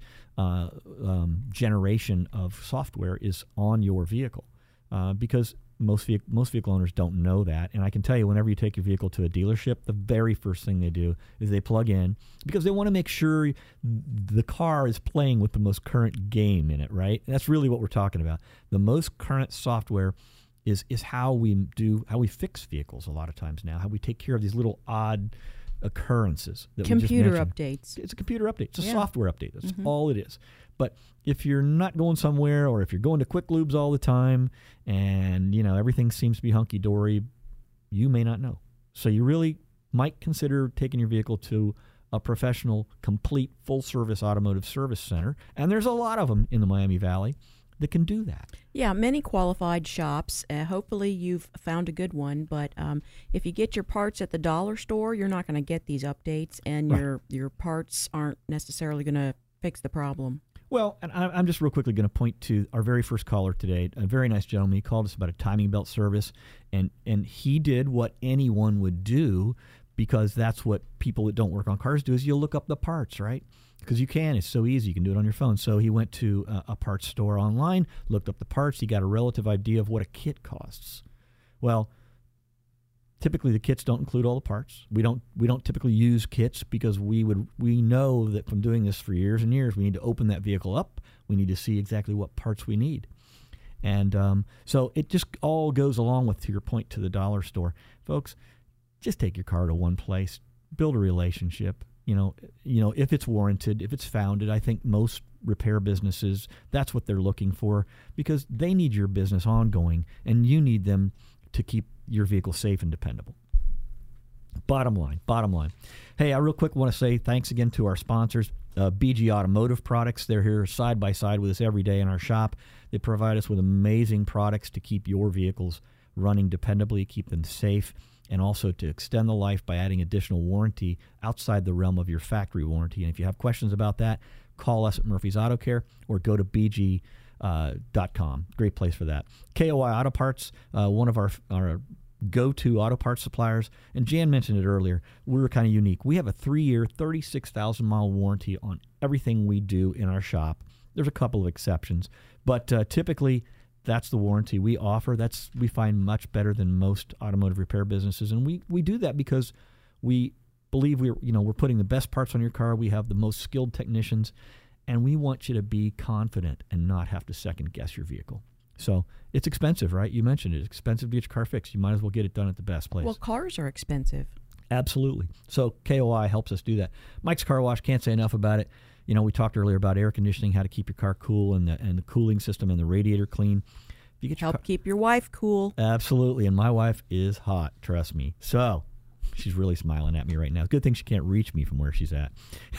generation of software is on your vehicle. Because most vehicle owners don't know that. And I can tell you, whenever you take your vehicle to a dealership, the very first thing they do is they plug in, because they want to make sure the car is playing with the most current game in it, right? And that's really what we're talking about. The most current software is how we fix vehicles a lot of times now, how we take care of these little odd occurrences. Computer updates. It's a computer update. It's a software update. That's all it is. But if you're not going somewhere, or if you're going to Quick Lubes all the time, and everything seems to be hunky-dory, you may not know. So you really might consider taking your vehicle to a professional, complete, full-service automotive service center. And there's a lot of them in the Miami Valley that can do that. Yeah, many qualified shops. Hopefully you've found a good one. But if you get your parts at the dollar store, you're not going to get these updates, and your parts aren't necessarily going to fix the problem. Well, and I'm just real quickly going to point to our very first caller today, a very nice gentleman. He called us about a timing belt service, and he did what anyone would do, because that's what people that don't work on cars do, is you look up the parts, right? Because you can. It's so easy. You can do it on your phone. So he went to a parts store online, looked up the parts. He got a relative idea of what a kit costs. Well, typically the kits don't include all the parts. We don't typically use kits, because we know that from doing this for years and years, we need to open that vehicle up. We need to see exactly what parts we need. And so it just all goes along with, to your point, to the dollar store. Folks, just take your car to one place, build a relationship. If it's warranted, if it's founded, I think most repair businesses, that's what they're looking for, because they need your business ongoing, and you need them to keep your vehicle safe and dependable. Bottom line. Hey, I real quick want to say thanks again to our sponsors, BG Automotive Products. They're here side by side with us every day in our shop. They provide us with amazing products to keep your vehicles running dependably, keep them safe, and also to extend the life by adding additional warranty outside the realm of your factory warranty. And if you have questions about that, call us at Murphy's Auto Care or go to bg.com. Great place for that. KOI Auto Parts, one of our go-to auto parts suppliers. And Jan mentioned it earlier. We're kind of unique. We have a 3-year, 36,000-mile warranty on everything we do in our shop. There's a couple of exceptions, but typically that's the warranty we offer. We find much better than most automotive repair businesses, and we do that because we believe we're putting the best parts on your car. We have the most skilled technicians, and we want you to be confident and not have to second guess your vehicle. So it's expensive, right? You mentioned it. It's expensive to get your car fixed. You might as well get it done at the best place. Well, cars are expensive. Absolutely. So KOI helps us do that. Mike's Car Wash, can't say enough about it. We talked earlier about air conditioning, how to keep your car cool, and the cooling system and the radiator clean. If you get keep your wife cool. Absolutely, and my wife is hot, trust me. So she's really smiling at me right now. Good thing she can't reach me from where she's at.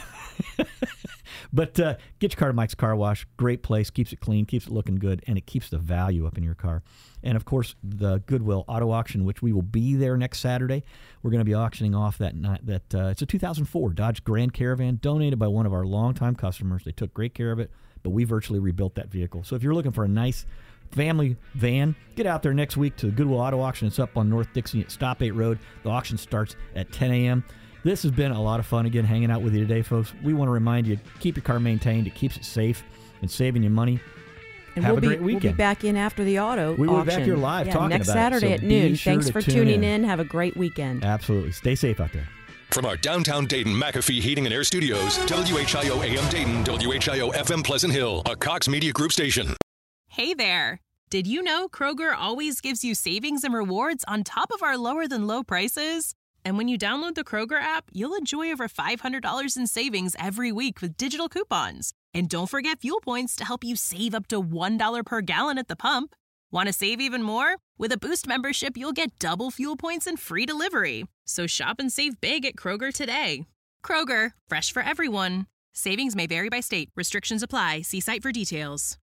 But get your car to Mike's Car Wash. Great place. Keeps it clean, keeps it looking good, and it keeps the value up in your car. And, of course, the Goodwill Auto Auction, which we will be there next Saturday. We're going to be auctioning off it's a 2004 Dodge Grand Caravan donated by one of our longtime customers. They took great care of it, but we virtually rebuilt that vehicle. So if you're looking for a nice family van, get out there next week to the Goodwill Auto Auction. It's up on North Dixie at Stop 8 Road. The auction starts at 10 a.m. This has been a lot of fun, again, hanging out with you today, folks. We want to remind you, keep your car maintained. It keeps it safe and saving you money. And Have a great weekend. We'll be back in after the auto auction. We will be back here live talking next about Saturday it. So at noon. sure Thanks for tuning in. Have a great weekend. Absolutely. Stay safe out there. From our downtown Dayton McAfee Heating and Air Studios, WHIO AM Dayton, WHIO FM Pleasant Hill, a Cox Media Group station. Hey there. Did you know Kroger always gives you savings and rewards on top of our lower-than-low prices? And when you download the Kroger app, you'll enjoy over $500 in savings every week with digital coupons. And don't forget fuel points to help you save up to $1 per gallon at the pump. Want to save even more? With a Boost membership, you'll get double fuel points and free delivery. So shop and save big at Kroger today. Kroger, fresh for everyone. Savings may vary by state. Restrictions apply. See site for details.